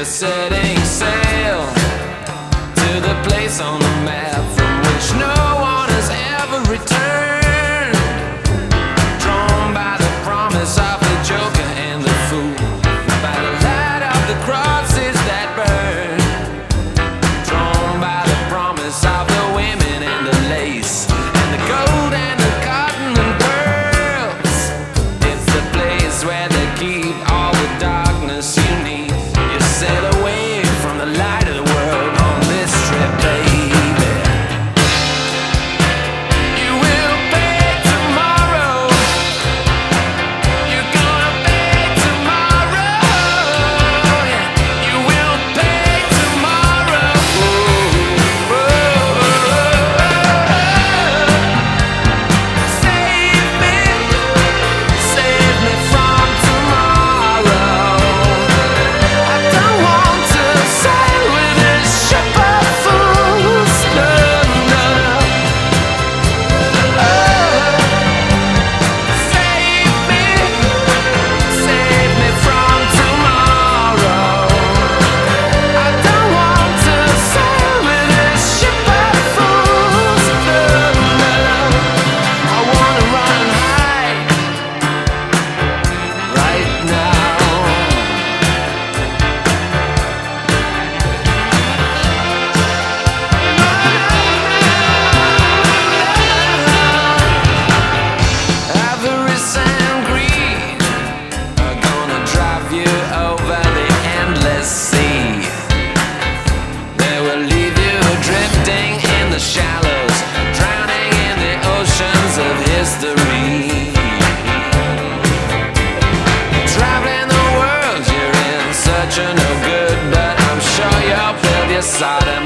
We're setting sail to the place on the map from which no one has ever returned, drawn by the promise of the joker and the fool, by the light of the crosses that burn, drawn by the promise of the women and the lace and the gold and the cotton and pearls. It's the place where they keep all the darkness you need. You sail away from the light of the world on this trip, baby. You will pay tomorrow. You're gonna pay tomorrow. Yeah. You will pay tomorrow. Save me from tomorrow. I don't want to sail with this ship of fools. No, no. Save me from tomorrow. I don't want to sail with this ship of fools. No, no. I wanna run and hide right now. Avarice and greed are gonna drive you over the endless sea. They will leave you drifting in the shallows, drowning in the oceans of history. Traveling the world, you're in search of no good, but I'm sure you'll build your Sodom